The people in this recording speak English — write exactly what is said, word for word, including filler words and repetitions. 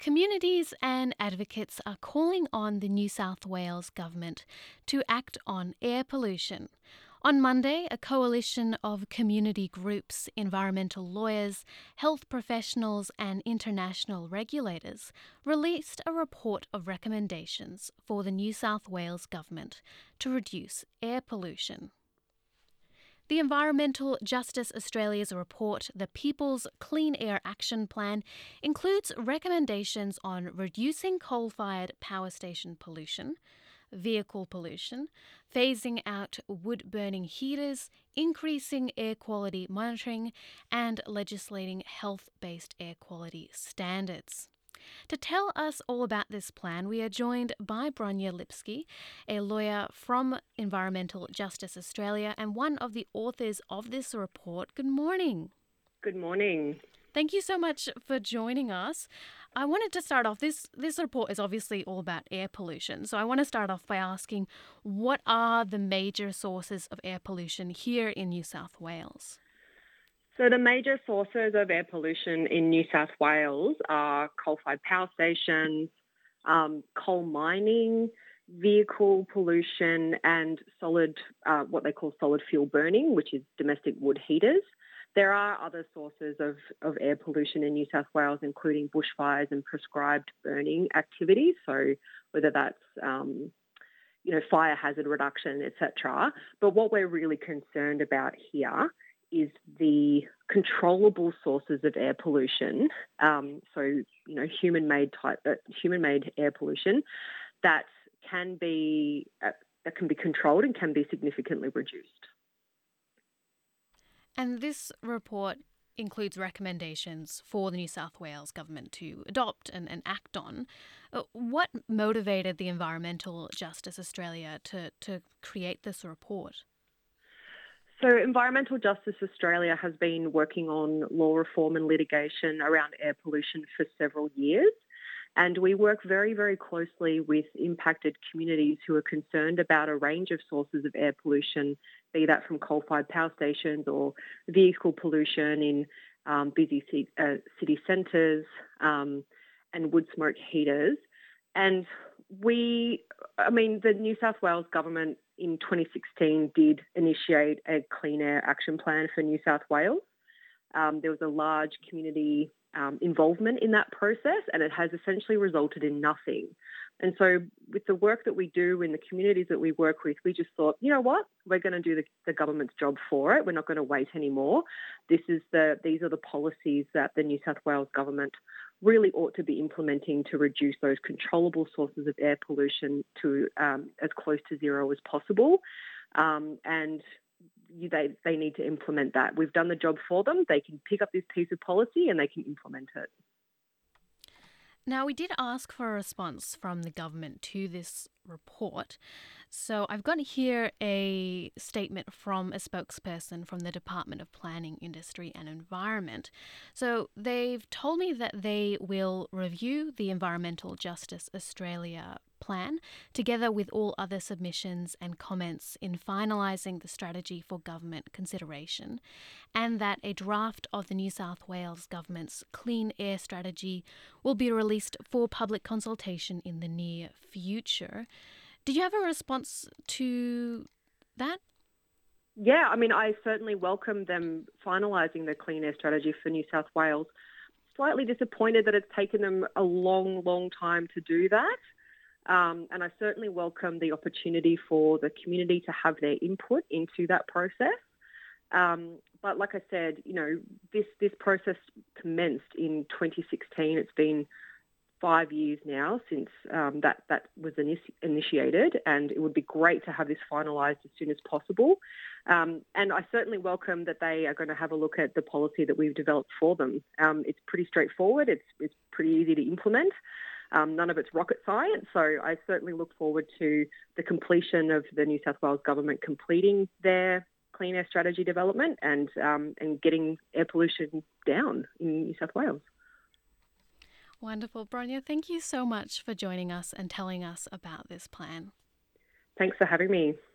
Communities and advocates are calling on the New South Wales government to act on air pollution. On Monday, a coalition of community groups, environmental lawyers, health professionals, and international regulators released a report of recommendations for the New South Wales government to reduce air pollution. The Environmental Justice Australia's report, the People's Clean Air Action Plan, includes recommendations on reducing coal-fired power station pollution, vehicle pollution, phasing out wood-burning heaters, increasing air quality monitoring, and legislating health-based air quality standards. To tell us all about this plan, we are joined by Bronya Lipsky, a lawyer from Environmental Justice Australia and one of the authors of this report. Good morning. Good morning. Thank you so much for joining us. I wanted to start off, this, this report is obviously all about air pollution. So I want to start off by asking, what are the major sources of air pollution here in New South Wales? So the major sources of air pollution in New South Wales are coal-fired power stations, um, coal mining, vehicle pollution, and solid, uh, what they call solid fuel burning, which is domestic wood heaters. There are other sources of, of air pollution in New South Wales, including bushfires and prescribed burning activities. So whether that's um, you know, fire hazard reduction, et cetera. But what we're really concerned about here is the controllable sources of air pollution. Um, so, you know, human-made type, uh, human-made air pollution that can be uh, that can be controlled and can be significantly reduced. And this report includes recommendations for the New South Wales government to adopt and, and act on. Uh, what motivated the Environmental Justice Australia to, to create this report? So Environmental Justice Australia has been working on law reform and litigation around air pollution for several years. And we work very, very closely with impacted communities who are concerned about a range of sources of air pollution, be that from coal-fired power stations or vehicle pollution in um, busy c- uh, city centres um, and wood smoke heaters. And we, I mean, the New South Wales government in twenty sixteen did initiate a Clean Air Action Plan for New South Wales. Um, there was a large community um, involvement in that process, and it has essentially resulted in nothing. And so with the work that we do in the communities that we work with, we just thought, you know what, we're going to do the, the government's job for it. We're not going to wait anymore. This is the these are the policies that the New South Wales government really ought to be implementing to reduce those controllable sources of air pollution to um, as close to zero as possible. Um, and you, they, they need to implement that. We've done the job for them. They can pick up this piece of policy and they can implement it. Now, we did ask for a response from the government to this report. So I've got here a statement from a spokesperson from the Department of Planning, Industry and Environment. So they've told me that they will review the Environmental Justice Australia plan together with all other submissions and comments in finalising the strategy for government consideration, and that a draft of the New South Wales government's clean air strategy will be released for public consultation in the near future. Did you have a response to that? Yeah, I mean, I certainly welcome them finalising the clean air strategy for New South Wales. Slightly disappointed that it's taken them a long, long time to do that. Um, and I certainly welcome the opportunity for the community to have their input into that process. Um, but like I said, you know, this, this process commenced in twenty sixteen. It's been five years now since um, that, that was initi- initiated, and it would be great to have this finalised as soon as possible. Um, and I certainly welcome that they are going to have a look at the policy that we've developed for them. Um, it's pretty straightforward. It's, it's pretty easy to implement. Um, none of it's rocket science, so I certainly look forward to the completion of the New South Wales government completing their clean air strategy development and um, and getting air pollution down in New South Wales. Wonderful. Bronya, thank you so much for joining us and telling us about this plan. Thanks for having me.